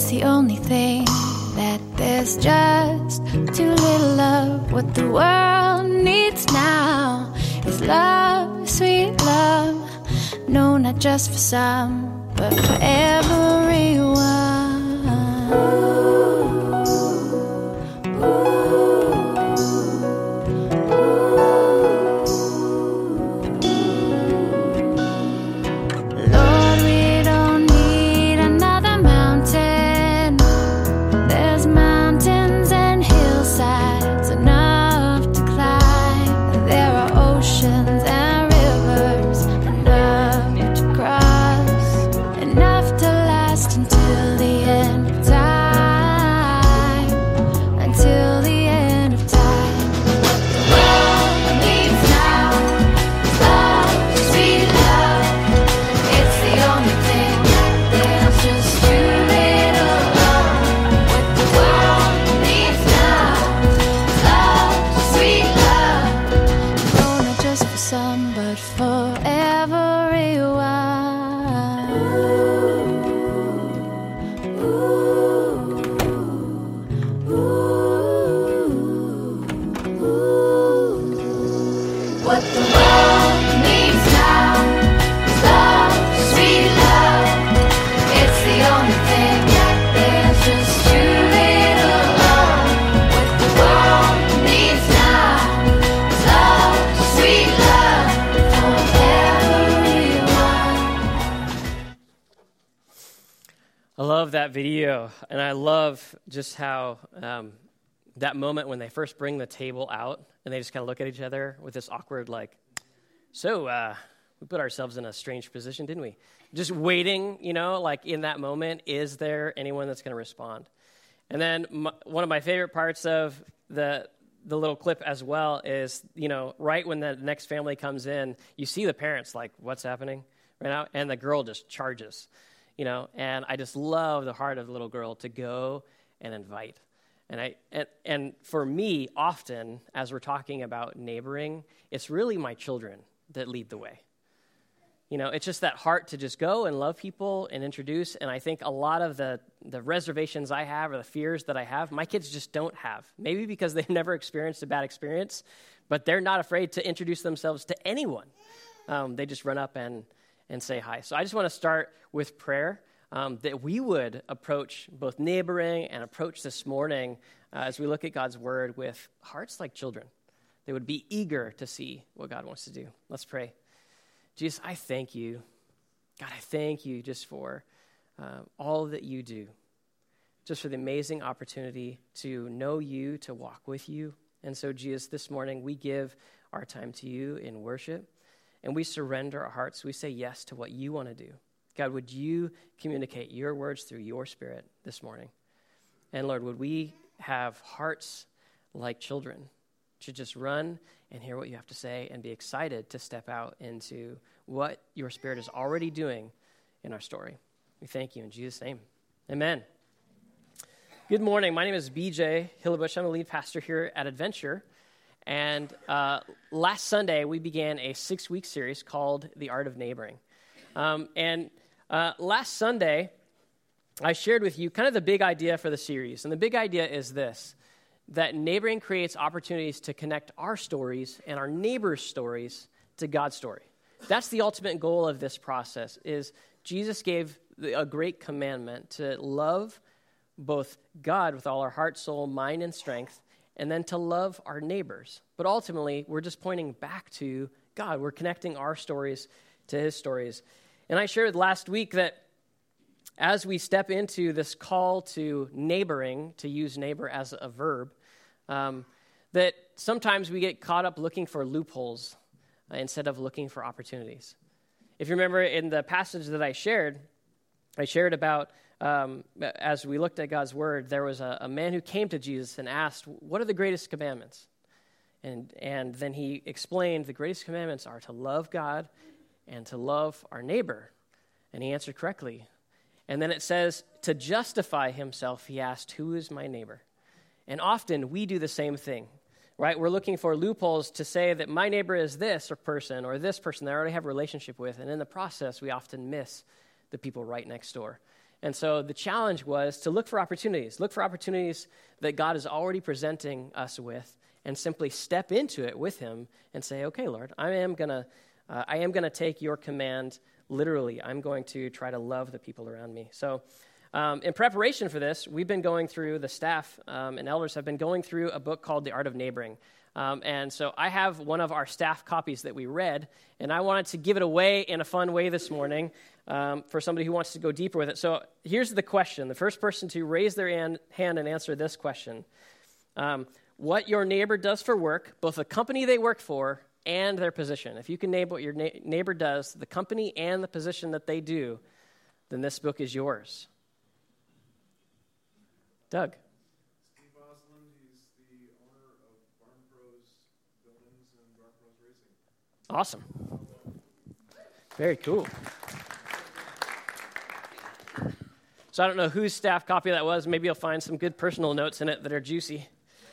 the only thing that there's just too little of. What the world needs now is love, sweet love. No, not just for some, but for everyone. Lord, we don't need another mountain. There's mountains and hillsides enough to climb. There are oceans and rivers enough to cross, enough to last until the end of time, until the end of time. The world needs now love, sweet love. It's the only thing. There's just too little of. What the world needs now love, sweet love. No, not just for some, but for what the world needs now is love, sweet love. It's the only thing. There's just too little of. What the world needs now is love, sweet love for everyone. I love that video, and I love just how that moment when they first bring the table out, and they just kind of look at each other with this awkward, like, so we put ourselves in a strange position, didn't we? Just waiting, like in that moment, is there anyone that's going to respond? And then one of my favorite parts of the little clip as well is, right when the next family comes in, you see the parents like, what's happening right now? And the girl just charges, and I just love the heart of the little girl to go and invite. And for me, often, as we're talking about neighboring, it's really my children that lead the way. It's just that heart to just go and love people and introduce. And I think a lot of the reservations I have or the fears that I have, my kids just don't have. Maybe because they've never experienced a bad experience, but they're not afraid to introduce themselves to anyone. They just run up and say hi. So I just want to start with prayer. That we would approach both neighboring and approach this morning as we look at God's word with hearts like children. They would be eager to see what God wants to do. Let's pray. Jesus, I thank you. God, I thank you just for all that you do, just for the amazing opportunity to know you, to walk with you. And so, Jesus, this morning we give our time to you in worship, and we surrender our hearts. We say yes to what you want to do. God, would you communicate your words through your Spirit this morning? And Lord, would we have hearts like children to just run and hear what you have to say and be excited to step out into what your Spirit is already doing in our story? We thank you in Jesus' name. Amen. Good morning. My name is BJ Hillebush. I'm the lead pastor here at Adventure. And last Sunday, we began a 6-week series called The Art of Neighboring. Last Sunday, I shared with you kind of the big idea for the series. And the big idea is this, that neighboring creates opportunities to connect our stories and our neighbors' stories to God's story. That's the ultimate goal of this process, is Jesus gave a great commandment to love both God with all our heart, soul, mind, and strength, and then to love our neighbors. But ultimately, we're just pointing back to God. We're connecting our stories to his stories. And I shared last week that as we step into this call to neighboring, to use neighbor as a verb, that sometimes we get caught up looking for loopholes instead of looking for opportunities. If you remember in the passage that I shared about, as we looked at God's word, there was a man who came to Jesus and asked, what are the greatest commandments? And then he explained the greatest commandments are to love God and to love our neighbor. And he answered correctly. And then it says, to justify himself, he asked, who is my neighbor? And often we do the same thing, right? We're looking for loopholes to say that my neighbor is this person that I already have a relationship with. And in the process, we often miss the people right next door. And so the challenge was to look for opportunities that God is already presenting us with, and simply step into it with him and say, okay, Lord, I am going to take your command literally. I'm going to try to love the people around me. So in preparation for this, we've been going through, the staff and elders have been going through a book called The Art of Neighboring. And so I have one of our staff copies that we read, and I wanted to give it away in a fun way this morning for somebody who wants to go deeper with it. So here's the question. The first person to raise their hand and answer this question. What your neighbor does for work, both the company they work for and their position. If you can name what your neighbor does, the company and the position that they do, then this book is yours. Doug. Steve Osland, he's the owner of Barn Pros Buildings and Barn Pros Racing. Awesome. Very cool. So I don't know whose staff copy that was. Maybe you'll find some good personal notes in it that are juicy.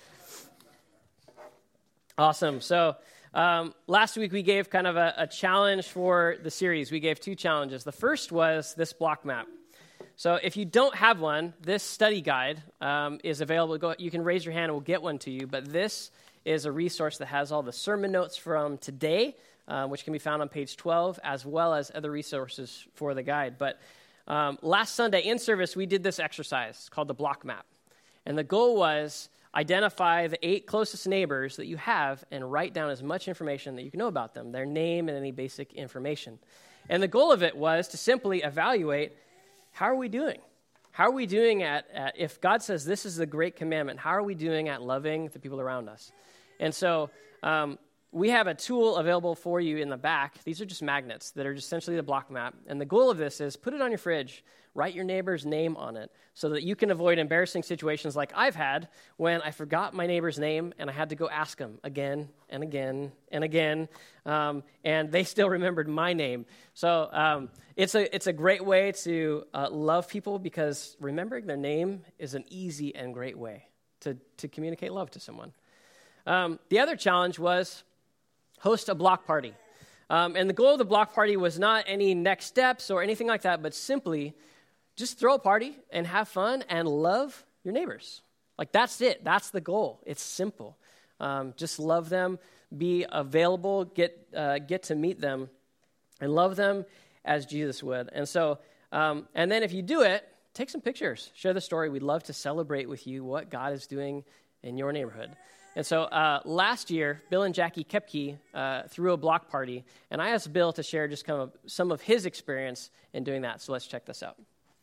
Awesome. So last week we gave kind of a challenge for the series. We gave 2 challenges. The first was this block map. So if you don't have one, this study guide is available. You can raise your hand and we'll get one to you. But this is a resource that has all the sermon notes from today, which can be found on page 12, as well as other resources for the guide. But last Sunday in service, we did this exercise called the block map. And the goal was identify the 8 closest neighbors that you have and write down as much information that you can know about them, their name and any basic information. And the goal of it was to simply evaluate, how are we doing? How are we doing at if God says this is the great commandment, how are we doing at loving the people around us? And so we have a tool available for you in the back. These are just magnets that are essentially the block map. And the goal of this is put it on your fridge, write your neighbor's name on it so that you can avoid embarrassing situations like I've had when I forgot my neighbor's name and I had to go ask them again and again and again, and they still remembered my name. So it's a great way to love people, because remembering their name is an easy and great way to communicate love to someone. The other challenge was host a block party. And the goal of the block party was not any next steps or anything like that, but simply just throw a party and have fun and love your neighbors. Like, that's it. That's the goal. It's simple. Just love them, be available, get to meet them, and love them as Jesus would. And so, and then if you do it, take some pictures. Share the story. We'd love to celebrate with you what God is doing in your neighborhood. And so last year, Bill and Jackie Kepke threw a block party, and I asked Bill to share just kind of some of his experience in doing that. So let's check this out.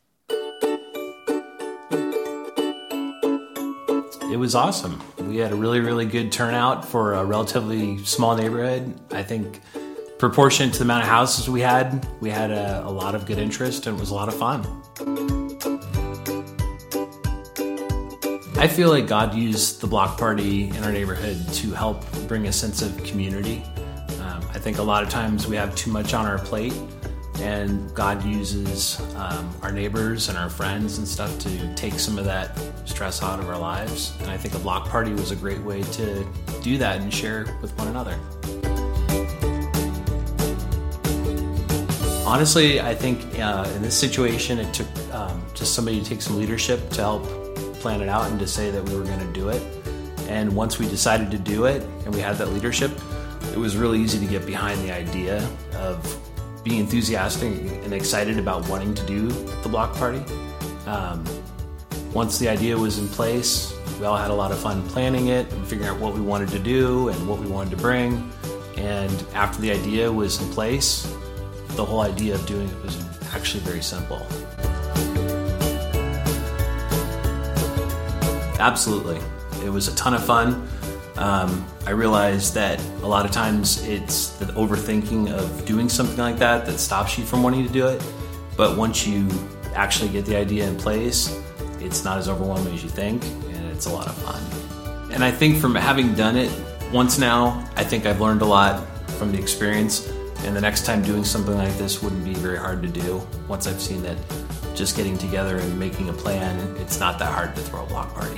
It was awesome. We had a really, really good turnout for a relatively small neighborhood. I think proportionate to the amount of houses we had a lot of good interest, and it was a lot of fun. I feel like God used the block party in our neighborhood to help bring a sense of community. I think a lot of times we have too much on our plate, and God uses our neighbors and our friends and stuff to take some of that stress out of our lives. And I think a block party was a great way to do that and share with one another. Honestly, I think in this situation, it took just somebody to take some leadership to help plan it out and to say that we were going to do it. And once we decided to do it and we had that leadership, it was really easy to get behind the idea of being enthusiastic and excited about wanting to do the block party. Once the idea was in place, we all had a lot of fun planning it and figuring out what we wanted to do and what we wanted to bring. And after the idea was in place, the whole idea of doing it was actually very simple. Absolutely. It was a ton of fun. I realized that a lot of times it's the overthinking of doing something like that stops you from wanting to do it. But once you actually get the idea in place, it's not as overwhelming as you think, and it's a lot of fun. And I think from having done it once now, I think I've learned a lot from the experience, and the next time doing something like this wouldn't be very hard to do. Once I've seen that just getting together and making a plan, it's not that hard to throw a block party.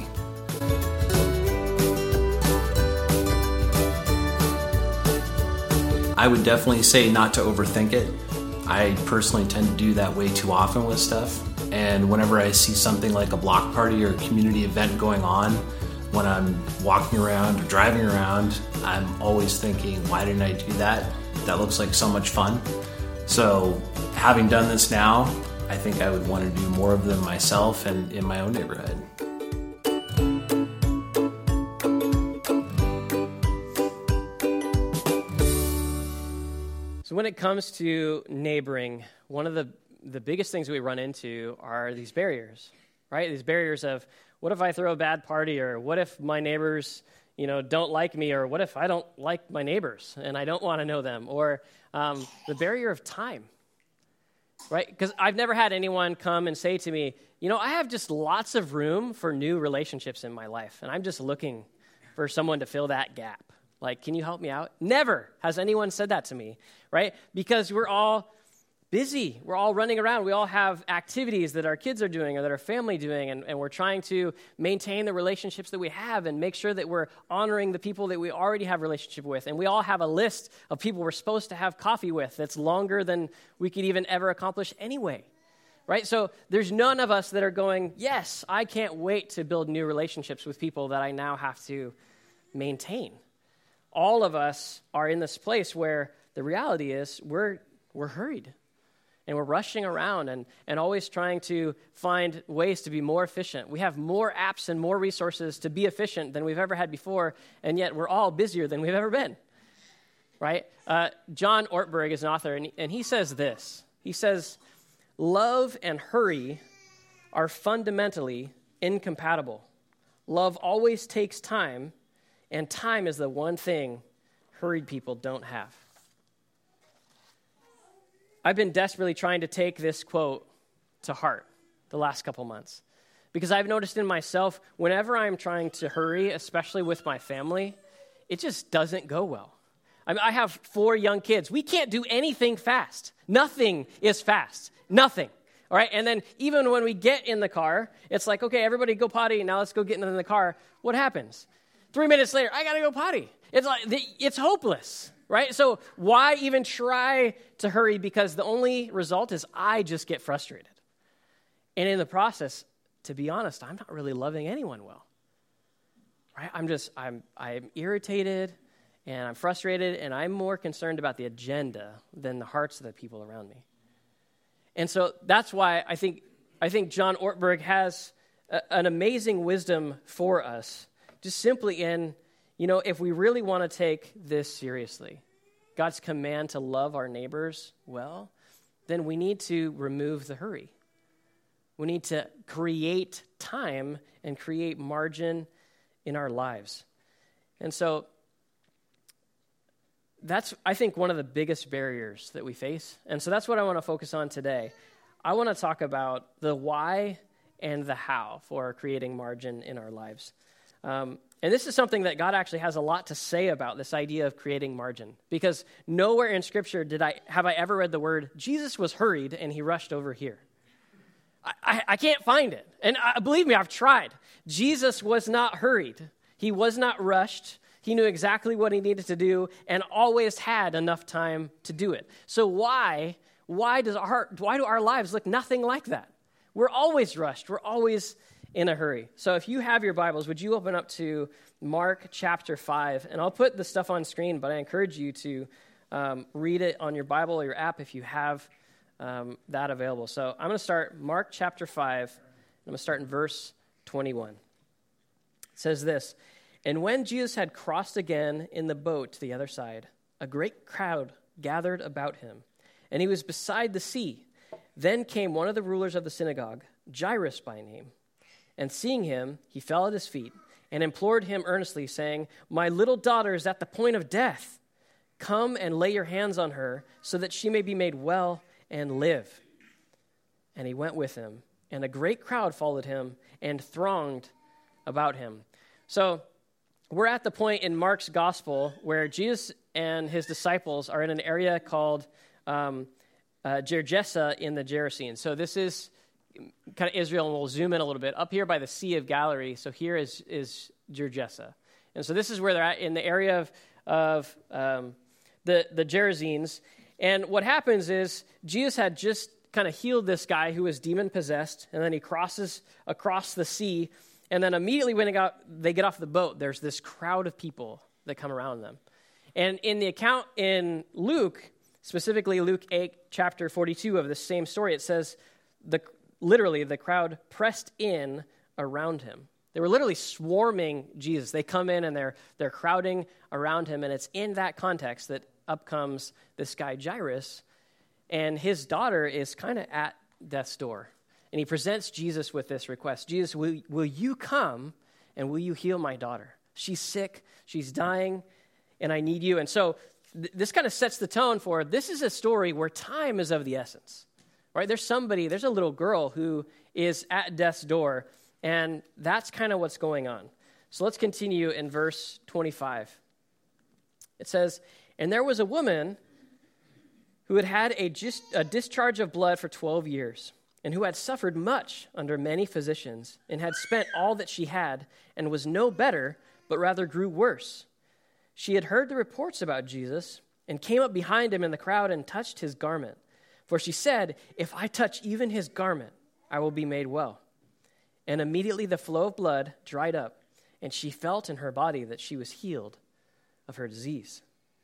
I would definitely say not to overthink it. I personally tend to do that way too often with stuff. And whenever I see something like a block party or a community event going on, when I'm walking around or driving around, I'm always thinking, why didn't I do that? That looks like so much fun. So having done this now, I think I would want to do more of them myself and in my own neighborhood. So when it comes to neighboring, one of the biggest things we run into are these barriers, right? These barriers of, what if I throw a bad party, or what if my neighbors, don't like me, or what if I don't like my neighbors and I don't want to know them, or the barrier of time, right? Because I've never had anyone come and say to me, I have just lots of room for new relationships in my life, and I'm just looking for someone to fill that gap. Like, can you help me out? Never has anyone said that to me, right? Because we're all busy. We're all running around. We all have activities that our kids are doing or that our family doing, and we're trying to maintain the relationships that we have and make sure that we're honoring the people that we already have a relationship with. And we all have a list of people we're supposed to have coffee with that's longer than we could even ever accomplish anyway, right? So there's none of us that are going, yes, I can't wait to build new relationships with people that I now have to maintain. All of us are in this place where the reality is we're hurried. And we're rushing around and always trying to find ways to be more efficient. We have more apps and more resources to be efficient than we've ever had before, and yet we're all busier than we've ever been, right? John Ortberg is an author, and he says this. He says, love and hurry are fundamentally incompatible. Love always takes time, and time is the one thing hurried people don't have. I've been desperately trying to take this quote to heart the last couple months because I've noticed in myself, whenever I'm trying to hurry, especially with my family, it just doesn't go well. I have 4 young kids. We can't do anything fast. Nothing is fast. Nothing. All right? And then even when we get in the car, it's like, okay, everybody go potty. Now let's go get in the car. What happens? 3 minutes later, I got to go potty. It's like, it's hopeless. Right? So why even try to hurry? Because the only result is I just get frustrated. And in the process, to be honest, I'm not really loving anyone well. Right? I'm irritated and I'm frustrated, and I'm more concerned about the agenda than the hearts of the people around me. And so that's why I think John Ortberg has an amazing wisdom for us, just simply in, if we really want to take this seriously, God's command to love our neighbors well, then we need to remove the hurry. We need to create time and create margin in our lives. And so that's, I think, one of the biggest barriers that we face. And so that's what I want to focus on today. I want to talk about the why and the how for creating margin in our lives. And this is something that God actually has a lot to say about, this idea of creating margin. Because nowhere in Scripture have I ever read the word, Jesus was hurried and he rushed over here. I can't find it. And believe me, I've tried. Jesus was not hurried. He was not rushed. He knew exactly what he needed to do and always had enough time to do it. So why do our lives look nothing like that? We're always rushed. We're always in a hurry. So if you have your Bibles, would you open up to Mark chapter 5? And I'll put the stuff on screen, but I encourage you to read it on your Bible or your app if you have that available. So I'm going to start Mark chapter 5. I'm going to start in verse 21. It says this, "And when Jesus had crossed again in the boat to the other side, a great crowd gathered about him, and he was beside the sea. Then came one of the rulers of the synagogue, Jairus by name. And seeing him, he fell at his feet and implored him earnestly, saying, 'My little daughter is at the point of death. Come and lay your hands on her, so that she may be made well and live.' And he went with him, and a great crowd followed him and thronged about him." So we're at the point in Mark's gospel where Jesus and his disciples are in an area called Gergesa in the Gerasenes. So this is kind of Israel, and we'll zoom in a little bit. Up here by the Sea of Galilee, so here is Gergesa. And so this is where they're at, in the area of the Gerasenes. And what happens is Jesus had just kind of healed this guy who was demon-possessed, and then he crosses across the sea, and then immediately when they get off the boat, there's this crowd of people that come around them. And in the account in Luke, specifically Luke 8, chapter 42 of this same story, it says, literally, the crowd pressed in around him. They were literally swarming Jesus. They come in and they're crowding around him, and it's in that context that up comes this guy Jairus, and his daughter is kind of at death's door. And he presents Jesus with this request. Jesus, will you come and will you heal my daughter? She's sick, she's dying, and I need you. And so this kind of sets the tone for this is a story where time is of the essence. Right? There's a little girl who is at death's door, and that's kind of what's going on. So let's continue in verse 25. It says, and there was a woman who had had a discharge of blood for 12 years, and who had suffered much under many physicians, and had spent all that she had, and was no better, but rather grew worse. She had heard the reports about Jesus, and came up behind him in the crowd and touched his garment. For she said, if I touch even his garment, I will be made well. And immediately the flow of blood dried up, and she felt in her body that she was healed of her disease.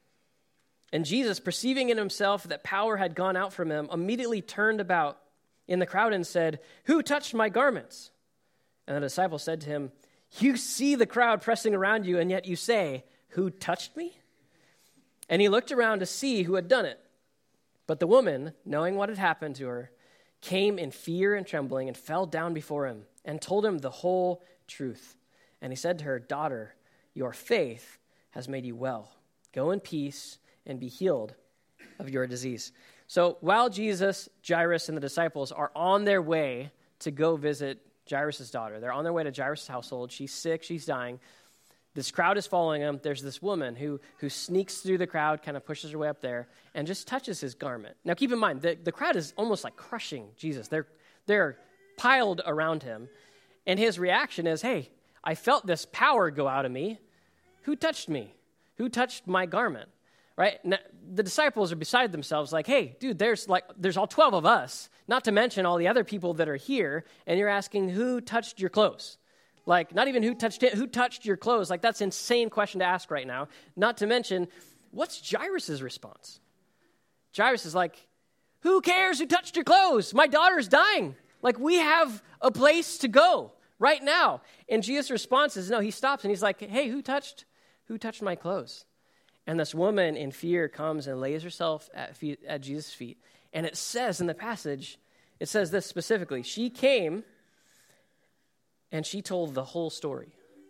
And Jesus, perceiving in himself that power had gone out from him, immediately turned about in the crowd and said, who touched my garments? And the disciples said to him, you see the crowd pressing around you, and yet you say, who touched me? And he looked around to see who had done it. But the woman, knowing what had happened to her, came in fear and trembling and fell down before him and told him the whole truth. And he said to her, daughter, your faith has made you well. Go in peace and be healed of your disease. So while Jesus, Jairus, and the disciples are on their way to go visit Jairus' daughter, they're on their way to Jairus' household. She's sick, she's dying. This crowd is following him. There's this woman who sneaks through the crowd, kind of pushes her way up there, and just touches his garment. Now keep in mind, the crowd is almost like crushing Jesus. They're piled around him. And his reaction is, hey, I felt this power go out of me. Who touched me? Who touched my garment? Right? Now, the disciples are beside themselves like, hey, dude, there's all 12 of us, not to mention all the other people that are here, and you're asking who touched your clothes? Like, not even who touched it, who touched your clothes? Like, that's an insane question to ask right now. Not to mention, what's Jairus' response? Jairus is like, who cares who touched your clothes? My daughter's dying. Like, we have a place to go right now. And Jesus' response is, no, he stops and he's like, hey, who touched my clothes? And this woman in fear comes and lays herself at Jesus' feet. And it says in the passage, it says this specifically, she came and she told the whole story.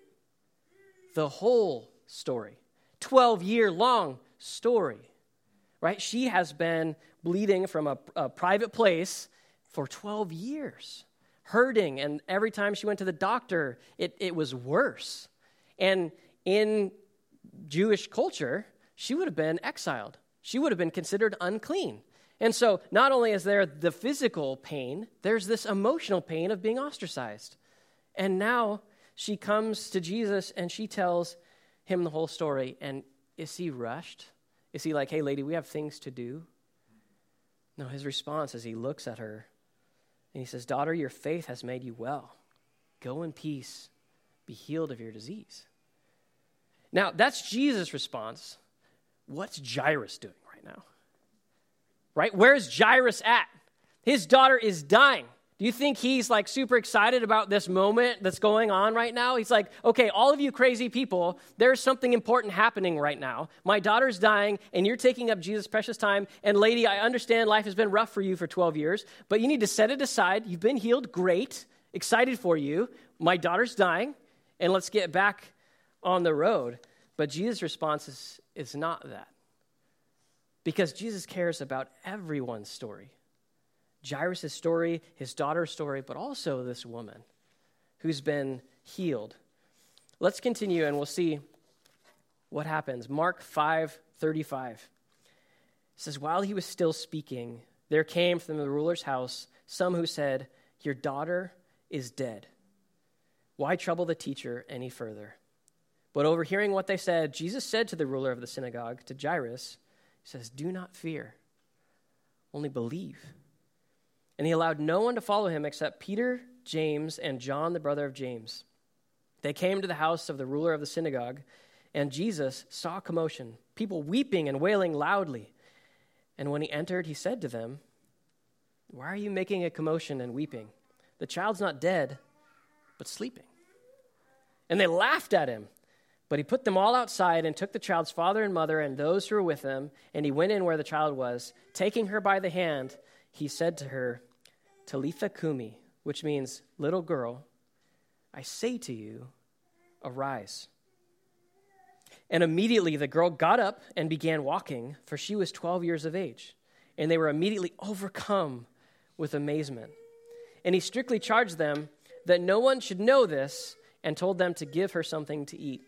The whole story. 12-year-long story, right? She has been bleeding from a private place for 12 years, hurting, and every time she went to the doctor, it was worse. And in Jewish culture, she would have been exiled. She would have been considered unclean. And so not only is there the physical pain, there's this emotional pain of being ostracized. And now she comes to Jesus and she tells him the whole story. And is he rushed? Is he like, hey, lady, we have things to do? No, his response is he looks at her and he says, daughter, your faith has made you well. Go in peace. Be healed of your disease. Now, that's Jesus' response. What's Jairus doing right now? Right? Where's Jairus at? His daughter is dying. Do you think he's like super excited about this moment that's going on right now? He's like, okay, all of you crazy people, there's something important happening right now. My daughter's dying, and you're taking up Jesus' precious time. And lady, I understand life has been rough for you for 12 years, but you need to set it aside. You've been healed. Great. Excited for you. My daughter's dying, and let's get back on the road. But Jesus' response is not that. Because Jesus cares about everyone's story. Jairus' story, his daughter's story, but also this woman who's been healed. Let's continue and we'll see what happens. Mark 5:35 says, while he was still speaking, there came from the ruler's house some who said, your daughter is dead. Why trouble the teacher any further? But overhearing what they said, Jesus said to the ruler of the synagogue, to Jairus, he says, do not fear, only believe. And he allowed no one to follow him except Peter, James, and John, the brother of James. They came to the house of the ruler of the synagogue, and Jesus saw commotion, people weeping and wailing loudly. And when he entered, he said to them, "Why are you making a commotion and weeping? The child's not dead, but sleeping." And they laughed at him. But he put them all outside and took the child's father and mother and those who were with them, and he went in where the child was. Taking her by the hand, he said to her, "Talitha cumi," which means, "Little girl, I say to you, arise." And immediately the girl got up and began walking, for she was 12 years of age. And they were immediately overcome with amazement. And he strictly charged them that no one should know this, and told them to give her something to eat.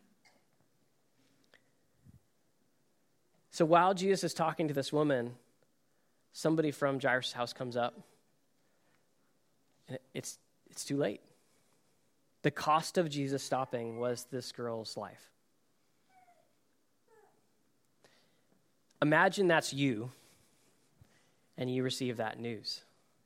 So while Jesus is talking to this woman, somebody from Jairus' house comes up. And it's too late. The cost of Jesus stopping was this girl's life. Imagine that's you, and you receive that news.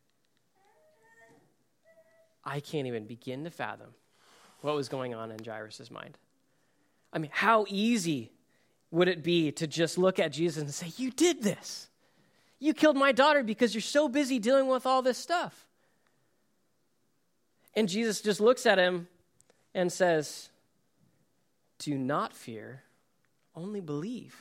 I can't even begin to fathom what was going on in Jairus' mind. I mean, how easy would it be to just look at Jesus and say, "You did this. You killed my daughter because you're so busy dealing with all this stuff." And Jesus just looks at him and says, "Do not fear, only believe."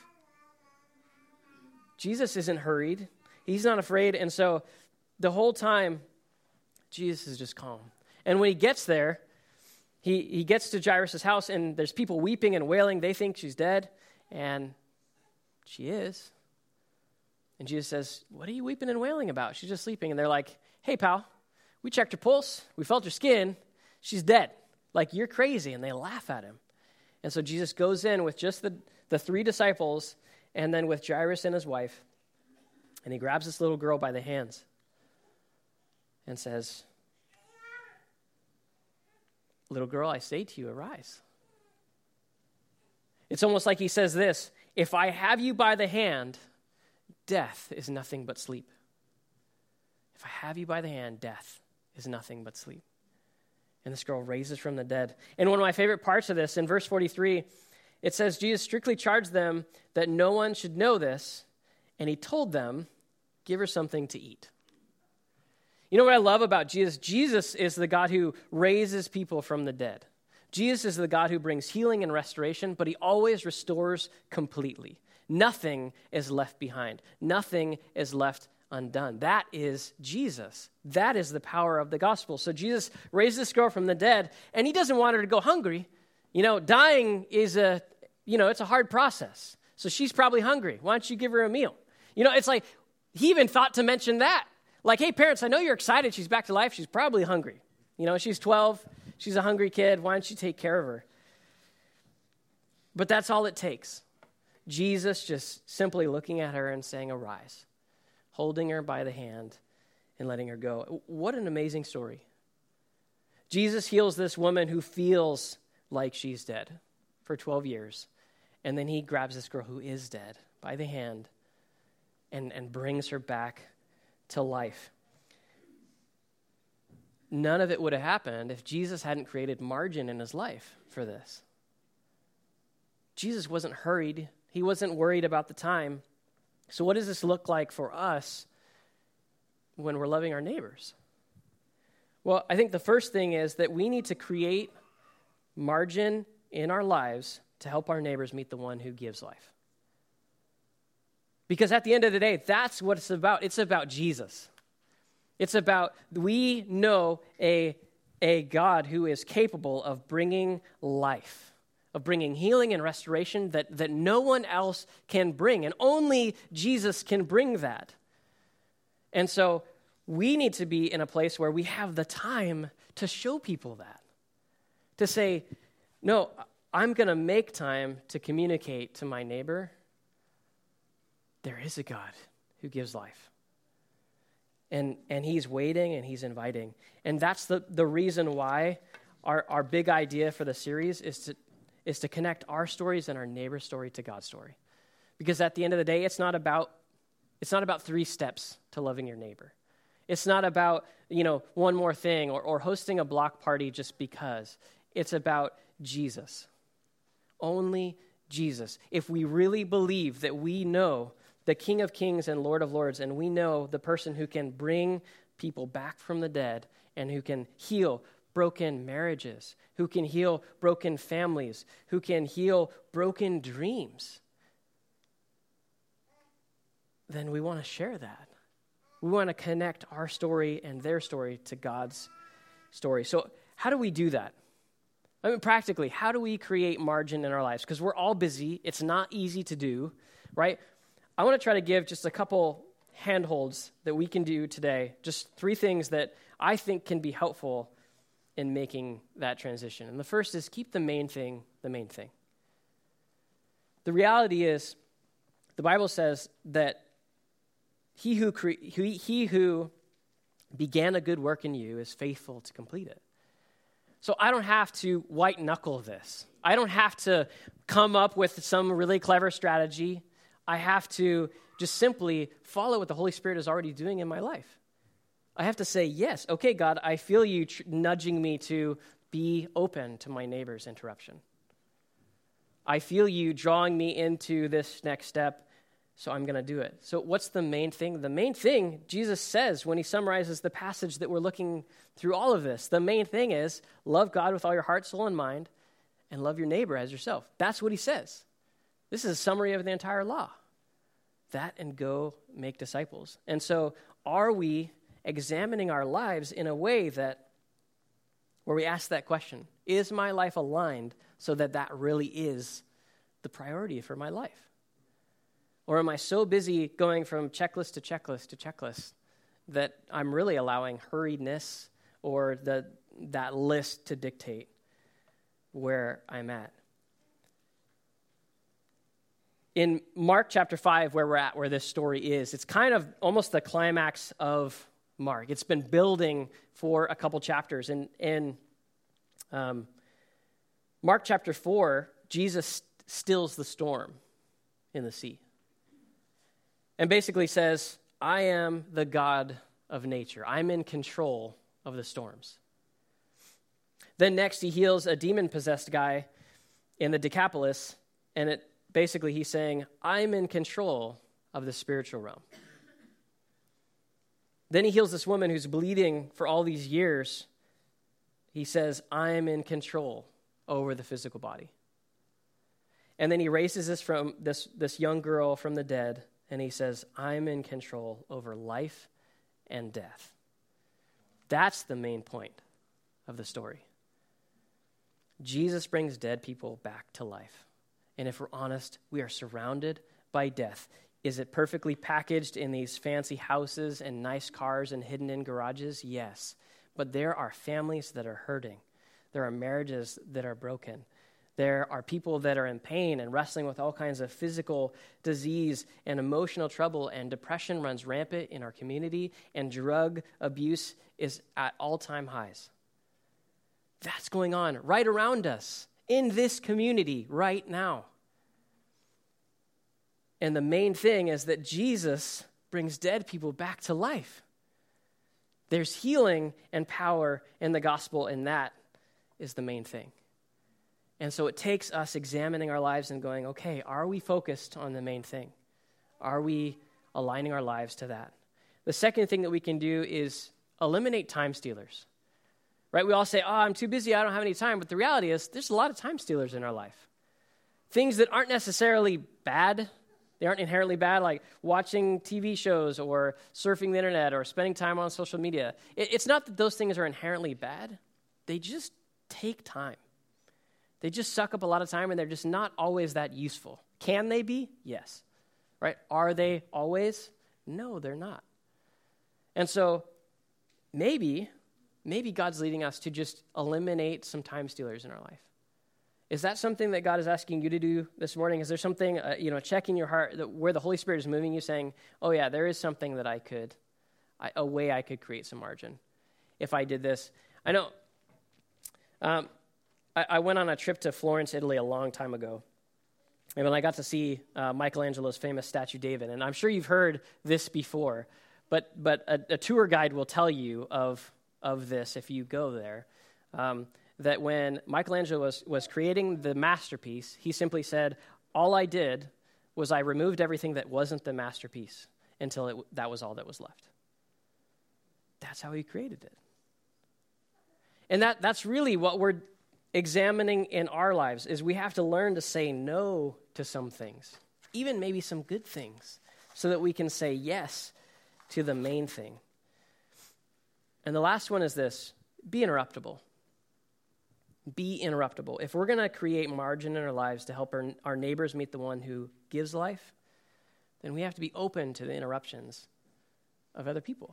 Jesus isn't hurried. He's not afraid. And so the whole time, Jesus is just calm. And when he gets there, he gets to Jairus' house, and there's people weeping and wailing. They think she's dead. And she is. And Jesus says, "What are you weeping and wailing about? She's just sleeping." And they're like, "Hey, pal, we checked her pulse. We felt her skin. She's dead. Like, you're crazy." And they laugh at him. And so Jesus goes in with just the three disciples and then with Jairus and his wife. And he grabs this little girl by the hands and says, "Little girl, I say to you, arise." It's almost like he says this: if I have you by the hand, death is nothing but sleep. If I have you by the hand, death is nothing but sleep. And this girl raises from the dead. And one of my favorite parts of this, in verse 43, it says, Jesus strictly charged them that no one should know this, and he told them, "Give her something to eat." You know what I love about Jesus? Jesus is the God who raises people from the dead. Jesus is the God who brings healing and restoration, but he always restores completely. Nothing is left behind. Nothing is left undone. That is Jesus. That is the power of the gospel. So Jesus raised this girl from the dead, and he doesn't want her to go hungry. You know, dying is it's a hard process. So she's probably hungry. Why don't you give her a meal? You know, it's like he even thought to mention that. Like, hey, parents, I know you're excited she's back to life. She's probably hungry. You know, she's 12. She's a hungry kid. Why don't you take care of her? But that's all it takes. Jesus just simply looking at her and saying, "Arise," holding her by the hand and letting her go. What an amazing story. Jesus heals this woman who feels like she's dead for 12 years. And then he grabs this girl who is dead by the hand and brings her back to life. None of it would have happened if Jesus hadn't created margin in his life for this. Jesus wasn't hurried. He wasn't worried about the time. So what does this look like for us when we're loving our neighbors? Well, I think the first thing is that we need to create margin in our lives to help our neighbors meet the one who gives life. Because at the end of the day, that's what it's about. It's about Jesus. It's about, we know a God who is capable of bringing life, of bringing healing and restoration that no one else can bring. And only Jesus can bring that. And so we need to be in a place where we have the time to show people that. To say, no, I'm going to make time to communicate to my neighbor, there is a God who gives life. And he's waiting and he's inviting. And that's the reason why our big idea for the series is to connect our stories and our neighbor's story to God's story. Because at the end of the day, it's not about 3 steps to loving your neighbor. It's not about, one more thing or hosting a block party just because. It's about Jesus. Only Jesus. If we really believe that we know the King of Kings and Lord of Lords, and we know the person who can bring people back from the dead and who can heal broken marriages, who can heal broken families, who can heal broken dreams, then we want to share that. We want to connect our story and their story to God's story. So how do we do that? I mean, practically, how do we create margin in our lives? Because we're all busy. It's not easy to do, right? I want to try to give just a couple handholds that we can do today, just 3 things that I think can be helpful in making that transition. And the first is keep the main thing the main thing. The reality is, the Bible says that he who began a good work in you is faithful to complete it. So I don't have to white knuckle this. I don't have to come up with some really clever strategy. I have to just simply follow what the Holy Spirit is already doing in my life. I have to say, yes, okay, God, I feel you nudging me to be open to my neighbor's interruption. I feel you drawing me into this next step, so I'm going to do it. So what's the main thing? The main thing Jesus says when he summarizes the passage that we're looking through all of this, the main thing is love God with all your heart, soul, and mind, and love your neighbor as yourself. That's what he says. This is a summary of the entire law. That and go make disciples. And so are we examining our lives in a way that where we ask that question, is my life aligned so that that really is the priority for my life? Or am I so busy going from checklist to checklist to checklist that I'm really allowing hurriedness or that list to dictate where I'm at? In Mark chapter 5, where we're at, where this story is, it's kind of almost the climax of Mark. It's been building for a couple chapters. In Mark chapter 4, Jesus stills the storm in the sea. And basically says, I am the God of nature. I'm in control of the storms. Then next, he heals a demon-possessed guy in the Decapolis, and basically he's saying, I'm in control of the spiritual realm. Then he heals this woman who's bleeding for all these years. He says, I'm in control over the physical body. And then he raises this young girl from the dead, and he says, I'm in control over life and death. That's the main point of the story. Jesus brings dead people back to life. And if we're honest, we are surrounded by death. Is it perfectly packaged in these fancy houses and nice cars and hidden in garages? Yes. But there are families that are hurting. There are marriages that are broken. There are people that are in pain and wrestling with all kinds of physical disease and emotional trouble, and depression runs rampant in our community, and drug abuse is at all-time highs. That's going on right around us in this community right now. And the main thing is that Jesus brings dead people back to life. There's healing and power in the gospel, and that is the main thing. And so it takes us examining our lives and going, okay, are we focused on the main thing? Are we aligning our lives to that? The second thing that we can do is eliminate time stealers. Right? We all say, I'm too busy, I don't have any time. But the reality is there's a lot of time stealers in our life. Things that aren't necessarily bad. They aren't inherently bad, like watching TV shows or surfing the internet or spending time on social media. It's not that those things are inherently bad. They just take time. They just suck up a lot of time, and they're just not always that useful. Can they be? Yes. Right? Are they always? No, they're not. And so maybe God's leading us to just eliminate some time stealers in our life. Is that something that God is asking you to do this morning? Is there something, check in your heart where the Holy Spirit is moving you, saying, oh yeah, there is something that a way I could create some margin if I did this? I know I went on a trip to Florence, Italy a long time ago. And when I got to see Michelangelo's famous statue, David, and I'm sure you've heard this before, But a tour guide will tell you of this if you go there, that when Michelangelo was creating the masterpiece, he simply said, all I did was I removed everything that wasn't the masterpiece until that was all that was left. That's how he created it. And that's really what we're examining in our lives, is we have to learn to say no to some things, even maybe some good things, so that we can say yes to the main thing. And the last one is this: be interruptible. Be interruptible. If we're going to create margin in our lives to help our neighbors meet the one who gives life, then we have to be open to the interruptions of other people.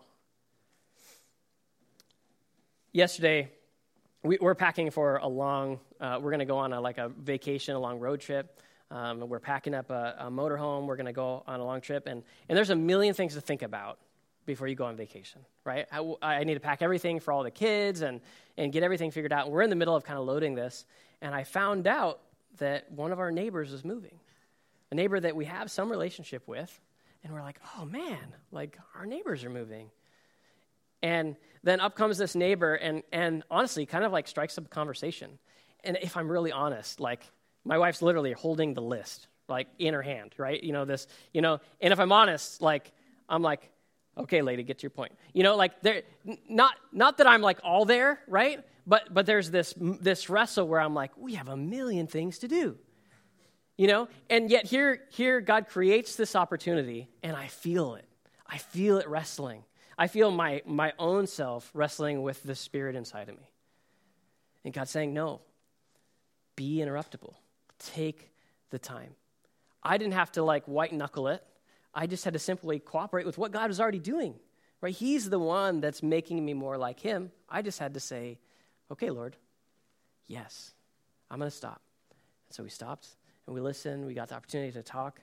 Yesterday, we're packing for a long, we're going to go on a vacation, a long road trip. We're packing up a motorhome. We're going to go on a long trip. And there's a million things to think about before you go on vacation, right? I need to pack everything for all the kids and get everything figured out. And we're in the middle of kind of loading this. And I found out that one of our neighbors was moving, a neighbor that we have some relationship with. And we're like, oh, man, like our neighbors are moving. And then up comes this neighbor and honestly kind of like strikes up a conversation. And if I'm really honest, like my wife's literally holding the list, like in her hand, right? And if I'm honest, like, I'm like, okay, lady, get to your point. Like there, not that I'm like all there, right? But there's this wrestle where I'm like, we have a million things to do, And yet here God creates this opportunity, and I feel it. I feel it wrestling. I feel my own self wrestling with the Spirit inside of me. And God's saying, no, be interruptible. Take the time. I didn't have to like white knuckle it. I just had to simply cooperate with what God was already doing, right? He's the one that's making me more like him. I just had to say, okay, Lord, yes, I'm going to stop. And so we stopped and we listened. We got the opportunity to talk.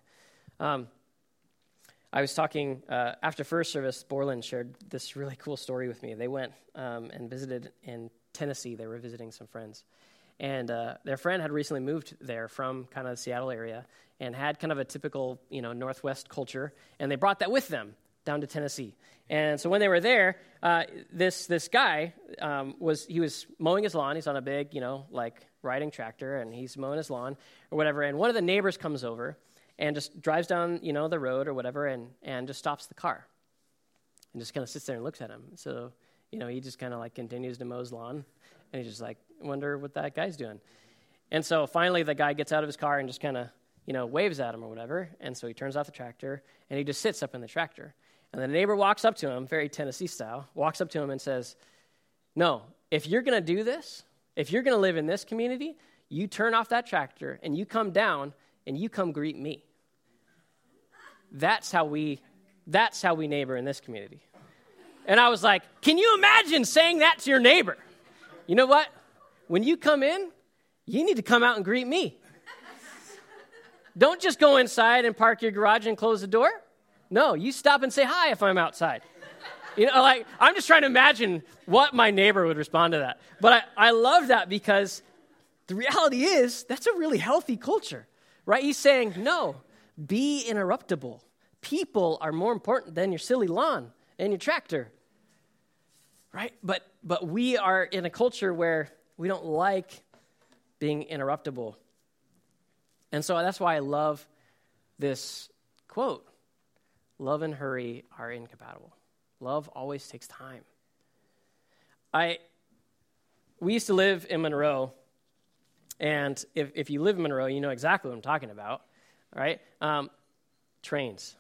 I was talking, after first service, Borland shared this really cool story with me. They went and visited in Tennessee. They were visiting some friends. And their friend had recently moved there from kind of the Seattle area and had kind of a typical, Northwest culture. And they brought that with them down to Tennessee. And so when they were there, this guy was mowing his lawn. He's on a big, riding tractor, and he's mowing his lawn or whatever. And one of the neighbors comes over and just drives down, the road or whatever, and just stops the car and just kind of sits there and looks at him. So, he just kind of like continues to mow his lawn, and he's just like, wonder what that guy's doing. And so finally the guy gets out of his car and just kind of, waves at him or whatever. And so he turns off the tractor, and he just sits up in the tractor. And the neighbor walks up to him, very Tennessee style, walks up to him and says, no, if you're going to do this, if you're going to live in this community, you turn off that tractor and you come down and you come greet me. That's how we neighbor in this community. And I was like, can you imagine saying that to your neighbor? You know what? When you come in, you need to come out and greet me. Don't just go inside and park your garage and close the door. No, you stop and say hi if I'm outside. I'm just trying to imagine what my neighbor would respond to that. But I love that because the reality is that's a really healthy culture, right? He's saying, no, be interruptible. People are more important than your silly lawn and your tractor, right? But we are in a culture where we don't like being interruptible. And so that's why I love this quote. Love and hurry are incompatible. Love always takes time. We used to live in Monroe, and if you live in Monroe, you know exactly what I'm talking about, right? Trains.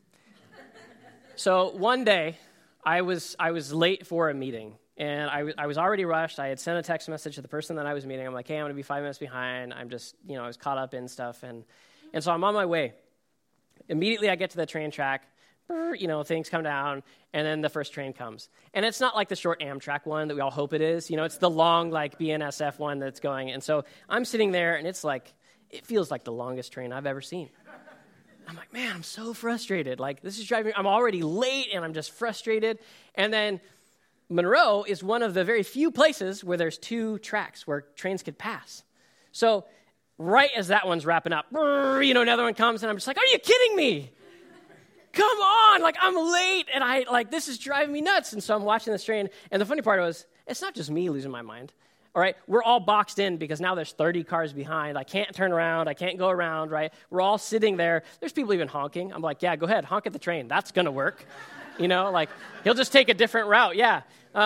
So one day, I was late for a meeting, and I was already rushed. I had sent a text message to the person that I was meeting. I'm like, hey, I'm going to be 5 minutes behind. I'm just, I was caught up in stuff, and so I'm on my way. Immediately, I get to the train track. Things come down, and then the first train comes. And it's not like the short Amtrak one that we all hope it is. It's the long, BNSF one that's going. And so I'm sitting there, and it feels like the longest train I've ever seen. I'm like, man, I'm so frustrated. This is driving, I'm already late, and I'm just frustrated. And then Monroe is one of the very few places where there's 2 tracks where trains could pass. So right as that one's wrapping up, another one comes, and I'm just like, are you kidding me? come on, like I'm late, and this is driving me nuts. And so I'm watching this train, and the funny part was, it's not just me losing my mind. All right, we're all boxed in because now there's 30 cars behind. I can't turn around. I can't go around, right? We're all sitting there. There's people even honking. I'm like, yeah, go ahead, honk at the train. That's going to work. He'll just take a different route, yeah.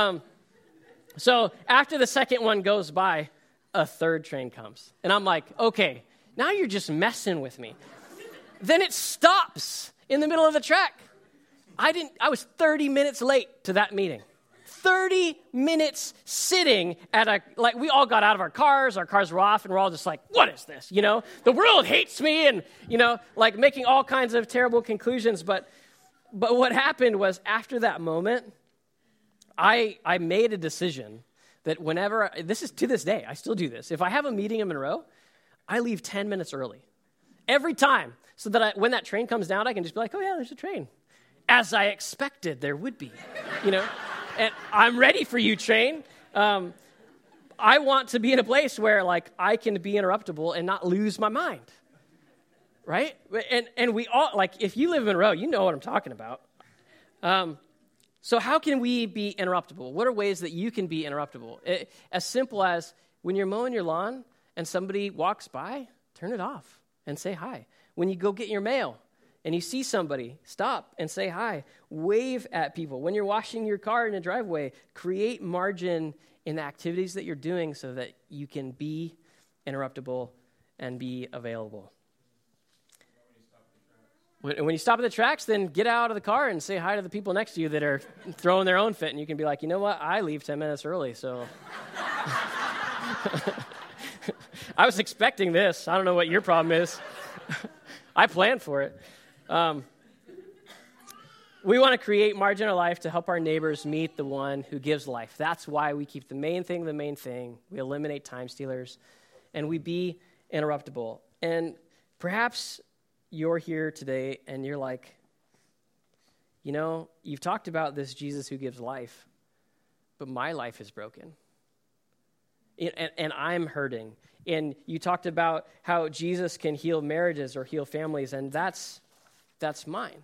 So after the second one goes by, a third train comes. And I'm like, okay, now you're just messing with me. Then it stops in the middle of the track. I was 30 minutes late to that meeting. 30 minutes sitting we all got out of our cars were off, and we're all just like, what is this? The world hates me, and, making all kinds of terrible conclusions. But what happened was, after that moment, I made a decision that this is to this day, I still do this. If I have a meeting in Monroe, I leave 10 minutes early. Every time. So that when that train comes down, I can just be like, oh yeah, there's a train. As I expected there would be, And I'm ready for you, train. I want to be in a place where, I can be interruptible and not lose my mind, right? And we all, if you live in Monroe, you know what I'm talking about. So how can we be interruptible? What are ways that you can be interruptible? As simple as when you're mowing your lawn and somebody walks by, turn it off and say hi. When you go get your mail, and you see somebody, stop and say hi. Wave at people. When you're washing your car in a driveway, create margin in the activities that you're doing so that you can be interruptible and be available. When you stop at the tracks, then get out of the car and say hi to the people next to you that are throwing their own fit. And you can be like, you know what? I leave 10 minutes early, so. I was expecting this. I don't know what your problem is. I planned for it. We want to create margin in our life to help our neighbors meet the one who gives life. That's why we keep the main thing. We eliminate time stealers, and we be interruptible. And perhaps you're here today and you're like, you've talked about this Jesus who gives life, but my life is broken. And I'm hurting. And you talked about how Jesus can heal marriages or heal families, and that's mine.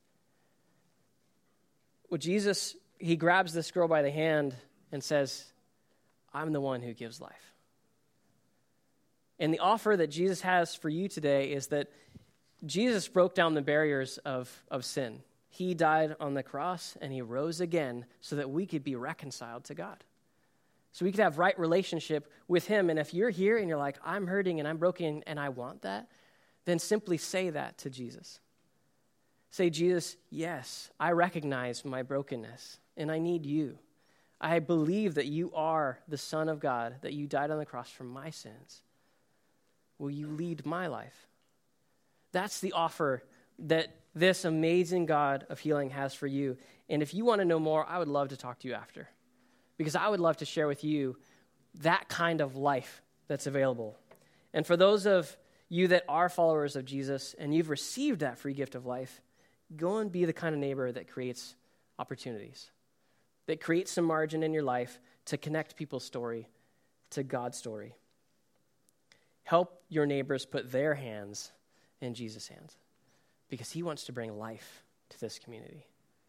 Well, Jesus, he grabs this girl by the hand and says, I'm the one who gives life. And the offer that Jesus has for you today is that Jesus broke down the barriers of sin. He died on the cross, and he rose again so that we could be reconciled to God. So we could have right relationship with him. And if you're here and you're like, I'm hurting and I'm broken and I want that, then simply say that to Jesus. Say, Jesus, yes, I recognize my brokenness and I need you. I believe that you are the Son of God, that you died on the cross for my sins. Will you lead my life? That's the offer that this amazing God of healing has for you. And if you want to know more, I would love to talk to you after, because I would love to share with you that kind of life that's available. And for those of you that are followers of Jesus and you've received that free gift of life, go and be the kind of neighbor that creates opportunities, that creates some margin in your life to connect people's story to God's story. Help your neighbors put their hands in Jesus' hands, because he wants to bring life to this community.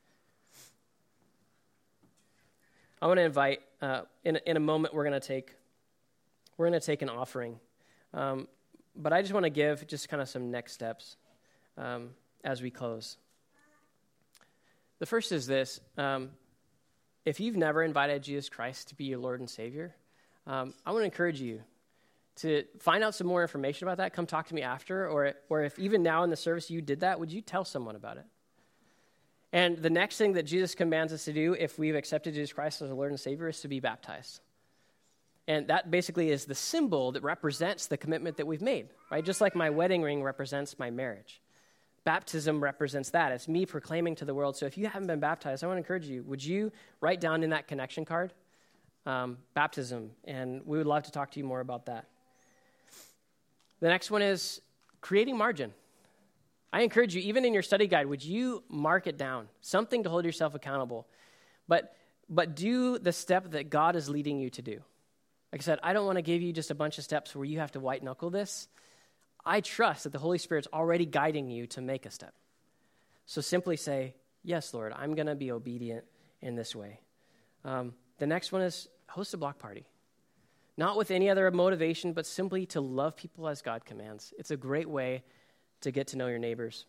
I want to invite, in a moment, we're going to take an offering. But I just want to give just kind of some next steps as we close. The first is this. If you've never invited Jesus Christ to be your Lord and Savior, I want to encourage you to find out some more information about that. Come talk to me after, or if even now in the service you did that, would you tell someone about it? And the next thing that Jesus commands us to do if we've accepted Jesus Christ as our Lord and Savior is to be baptized. And that basically is the symbol that represents the commitment that we've made, right? Just like my wedding ring represents my marriage. Baptism represents that. It's me proclaiming to the world. So if you haven't been baptized, I want to encourage you, would you write down in that connection card, baptism, and we would love to talk to you more about that. The next one is creating margin. I encourage you, even in your study guide, would you mark it down, something to hold yourself accountable, but do the step that God is leading you to do. Like I said, I don't want to give you just a bunch of steps where you have to white-knuckle this. I trust that the Holy Spirit's already guiding you to make a step. So simply say, yes, Lord, I'm going to be obedient in this way. The next one is host a block party. Not with any other motivation, but simply to love people as God commands. It's a great way to get to know your neighbors.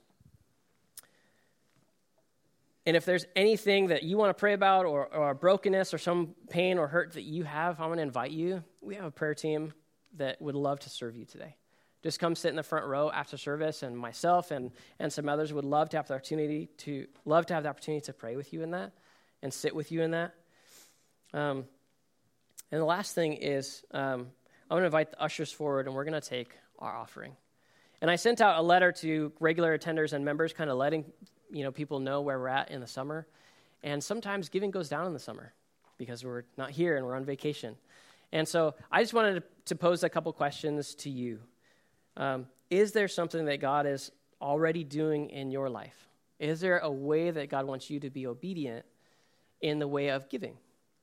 And if there's anything that you want to pray about or brokenness or some pain or hurt that you have, I'm going to invite you. We have a prayer team that would love to serve you today. Just come sit in the front row after service, and myself and some others would love to have the opportunity to pray with you in that and sit with you in that. And the last thing is I'm going to invite the ushers forward, and we're going to take our offering. And I sent out a letter to regular attenders and members, kind of letting people know where we're at in the summer. And sometimes giving goes down in the summer because we're not here and we're on vacation. And so I just wanted to pose a couple questions to you. Is there something that God is already doing in your life? Is there a way that God wants you to be obedient in the way of giving?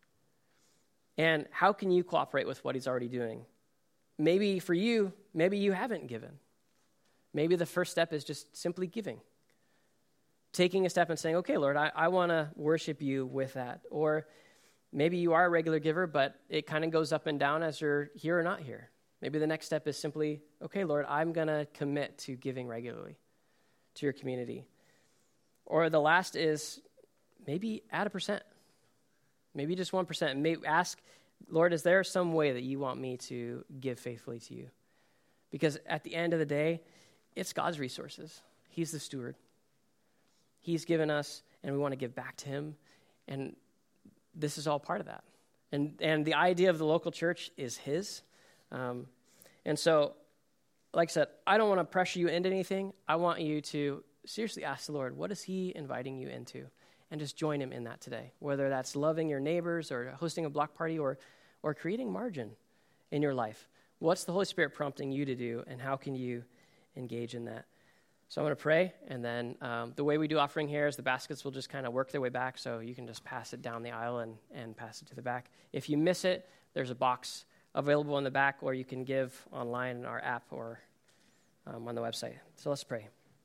And how can you cooperate with what he's already doing? Maybe for you, maybe you haven't given. Maybe the first step is just simply giving. Taking a step and saying, okay, Lord, I want to worship you with that. Or maybe you are a regular giver, but it kind of goes up and down as you're here or not here. Maybe the next step is simply, okay, Lord, I'm going to commit to giving regularly to your community. Or the last is maybe add 1%. Maybe just 1%. Maybe ask, Lord, is there some way that you want me to give faithfully to you? Because at the end of the day, it's God's resources. He's the steward. He's given us, and we want to give back to him. And this is all part of that. And the idea of the local church is his. And so, like I said, I don't want to pressure you into anything. I want you to seriously ask the Lord, what is he inviting you into? And just join him in that today, whether that's loving your neighbors or hosting a block party or creating margin in your life. What's the Holy Spirit prompting you to do, and how can you engage in that? So I'm going to pray, and then the way we do offering here is the baskets will just kind of work their way back, so you can just pass it down the aisle and pass it to the back. If you miss it, there's a box available in the back, or you can give online in our app or on the website. So let's pray.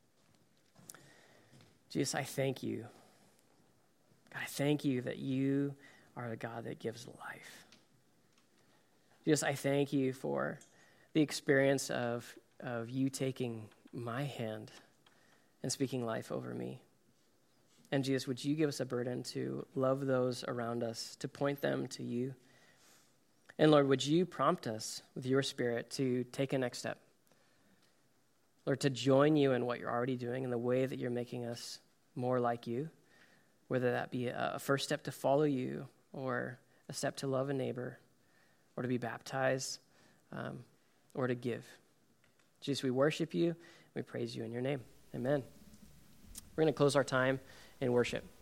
Jesus, I thank you. God, I thank you that you are the God that gives life. Jesus, I thank you for the experience of you taking my hand and speaking life over me. And Jesus, would you give us a burden to love those around us, to point them to you? And Lord, would you prompt us with your Spirit to take a next step? Lord, to join you in what you're already doing in the way that you're making us more like you, whether that be a first step to follow you or a step to love a neighbor or to be baptized or to give. Jesus, we worship you. We praise you in your name. Amen. We're going to close our time in worship.